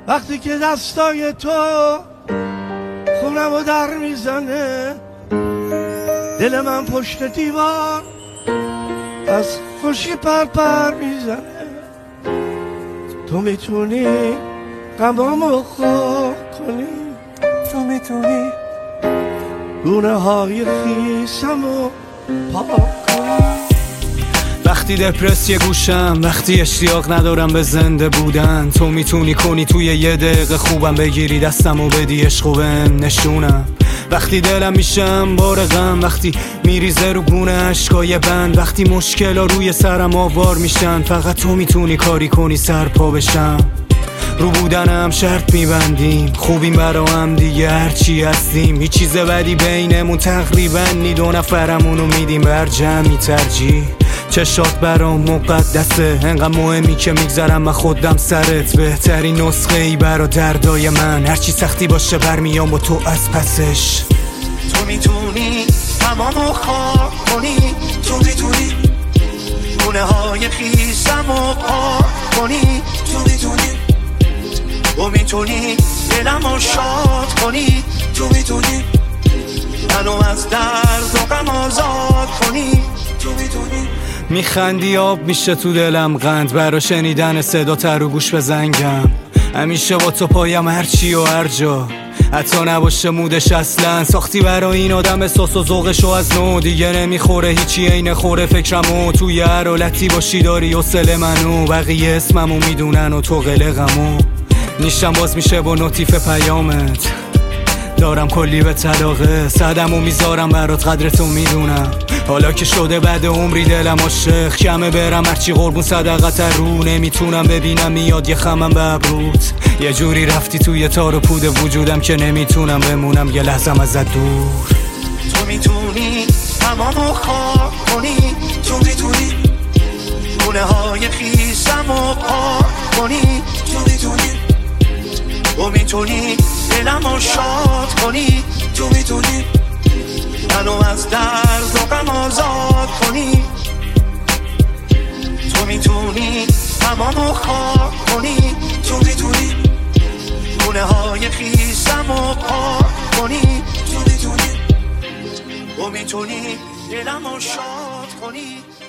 وقتی که دستای تو خونم رو در میزنه، دل من پشت دیوار از خوشی پر میزنه. تو میتونی غمامو خوب کنی، تو میتونی گونه های خیسمو پاک کنی. وقتی دپرس یه گوشم، وقتی اشتیاق ندارم به زنده بودن، تو میتونی کنی توی یه دقیقه خوبم بگیری دستم و بدی عشقو بهم نشونم. وقتی دلم میشم بار غم، وقتی میریزه رو گونه اشکای بند، وقتی مشکلا روی سرم آوار میشن، فقط تو میتونی کاری کنی سر پا بشم. رو بودنم شرط میبندیم، خوبیم برا هم دیگه هرچی هستیم، هیچ چیز بدی بینمون تقریبا نی، دو نفرمونو میدیم بر جمعی ترجیح. چشات برام مقدسه، انقدر مهمی که میگذرم من خودم سرت، بهترین نسخه ای برا دردای من، هرچی سختی باشه برمیام با تو از پسش. تو میتونی تمامو خواب کنی، تو میتونی گونه های خیسمو پاک کنی، تو میتونی تو میتونی دلمو شاد کنی، تو میتونی منو از درد و غم آزاد کنی، تو میتونی. میخندی آب میشه تو دلم قند، برا شنیدن صدا تر و گوش به زنگم، همیشه با تو پایم هرچی و هر جا، حتی نباشه مودش اصلا. ساختی برا این آدم احساس و ذوقشو از نو، دیگه نمیخوره هیچی عین خوره فکرمو، توی هر حالتی باشی داری حوصله منو، بقیه اسممو میدونن و تو قلقمو. نیشتم باز میشه با نوتیف پیامت، دارم کلی به طلاقه، صدمو میذارم برات قدرتو میدونم، حالا که شده بعد عمری دلم عاشق، کمه برم هرچی قربون صدقت رو، نمیتونم ببینم میاد یه خمم به ابروت، یه جوری رفتی توی تار و پود وجودم که نمیتونم بمونم یه لحظم ازت دور. تو میتونی تمامو خواب کنی، تو میتونی گونه های خیسمو پاک کنی، تو میتونی تو میتونی دلمو شاد کنی، تو میتونی منو از درد و غم آزاد کنی. تو میتونی تمامو خواب کنی، تو میتونی گونه های خیسمو پاک کنی، تو میتونی تو میتونی دلمو شاد کنی.